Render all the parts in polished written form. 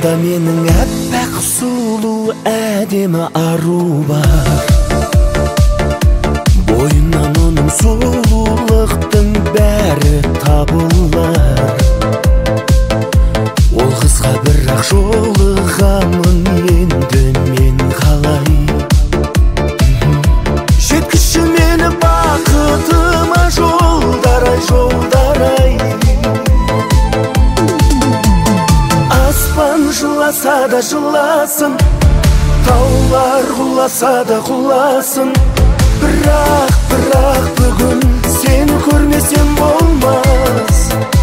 жанымда менің әппақ сұлу әдемі ару бар. Бойынан оның сұлулықтың бәрі табылар. Ол қызға бірақ жолығамын енді мен қалай. Жеткізші мені бақытыма жолдар-ай, жолдар-ай. Аспан жыласа да жыласын, таулар құласа да құласын. Бірақ бүгін сені көрмесем болмас.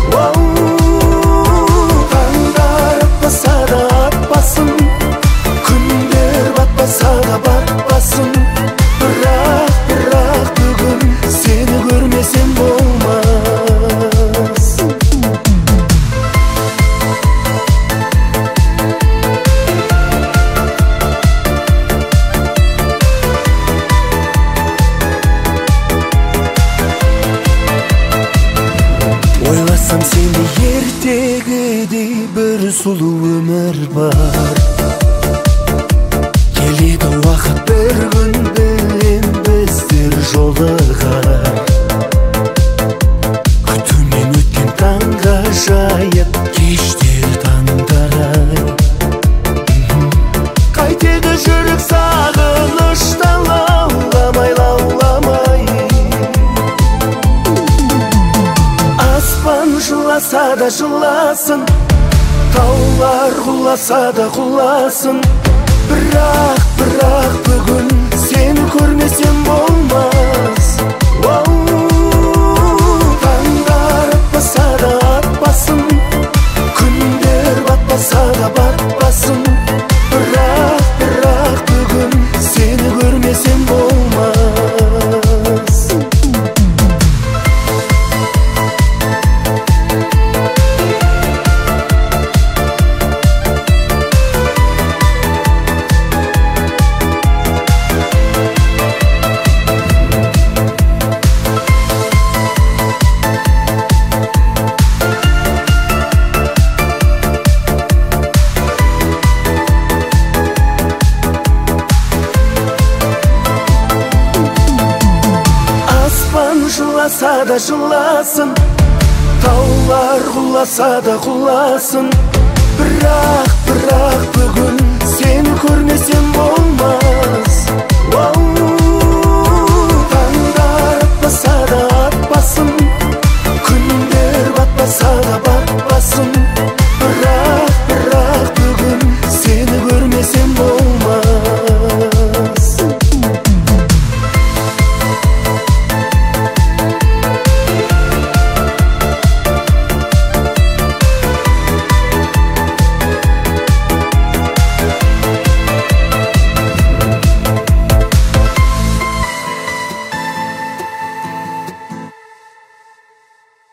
Таңдар атпаса да атпасын, күндер батпаса да батпасын. Бірақ бүгін сені көрмесем болмас. Ойласам сені ертегідей бір сұлу өмір бар. Келеді уақыт бір күн білем біздер жолығар. Күтумен өткен таңға жайып кештер таңдар-ай. Қайтеді жүрек сағыныштан лауламай, лауламай. Аспан жыласа да жыласын, таулар құласа да құласын. Бірақ бүгін сені көрмесем болмас. Таңдар атпаса да атпасын, күндер батпаса да батпасын. Бірақ бүгін сені көрмесем болмас. Жыласа да жыласын, таулар құласа да құласын. Бірақ бүгін